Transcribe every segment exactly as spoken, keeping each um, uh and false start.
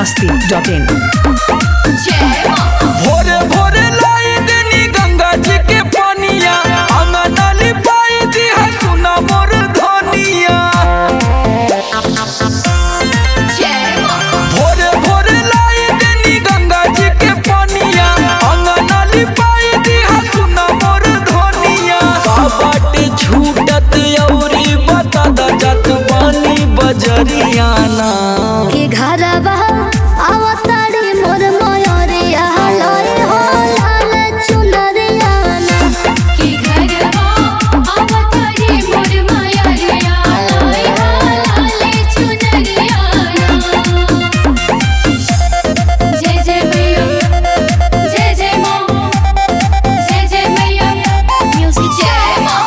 मस्ती dot इन। भोरे भोरे लाई देनी गंगा जी के पानिया, अंगना लिपाई दी है सुना मोर धनिया। भोरे भोरे लाई देनी गंगा जी के पानिया, अंगना लिपाई दी है सुना मोर धनिया। बाटे छूटत औरी बता दा जात पानी बजरिया ना के घरवा आवताड़ी मोर मयरिया लय हो लाल चुनरिया ना। के घरवा आवताड़ी मोर मयरिया लय हो लाल चुनरिया ना। जय जय मैया, जय जय माँ, जय जय मैया, म्यूजिक जय माँ।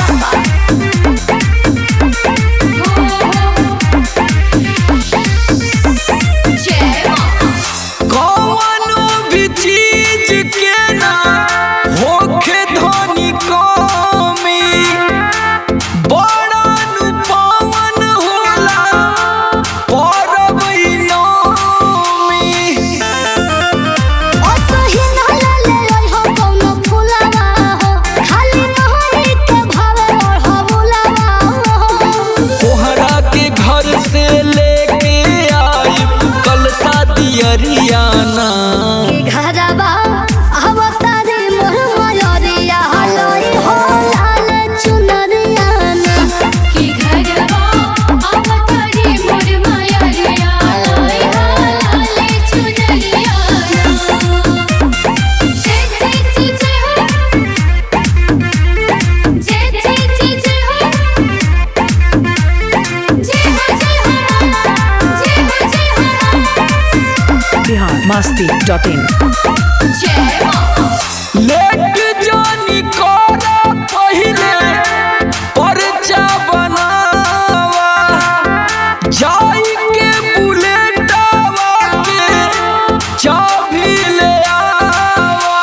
कौनो भी चीज के ना होखे धनी कमी, बड़ा नु पावन होला परब ई नौमी। असही न लाले ओइ हो कौनो फुलवा हो, खाली मोहरी के भावे और हो बुलवा हो। तोहरा के घर से लेके आई कल शादियरिया ना के घरवा आवताड़ी मोर मयरिया लय हो लाल चुनरिया ना। के घरवा आवताड़ी मोर मयरिया लय हो लाल चुनरिया ना। जय जय जय जय हो, जय जय जय जय हो, जय हो जय हो, जय हो जय हो। Bihar Masti dot in. जय माँ। लेट जानी करा पहिले परचा बनावा, जाई के बुलेटवा के चाबी ले आवा।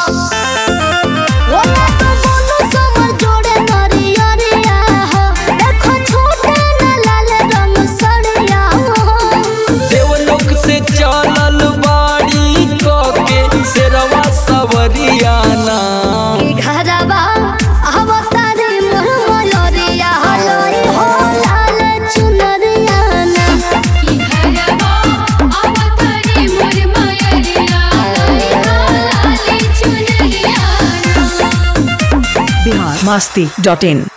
ओला तो बोलो समर जोड़े नरियरिया हो, देखो छोटे न लाल रंग सड़िया हो। देवलोक से चलल बाड़ी के शेरवा सवरिया ना के घरवा आवताड़ी मोर मयरिया लय हो लाल चुनरिया ना। के घरवा आवताड़ी मोर मयरिया लय हो लाल चुनरिया ना। बिहार मस्ती डॉट इन।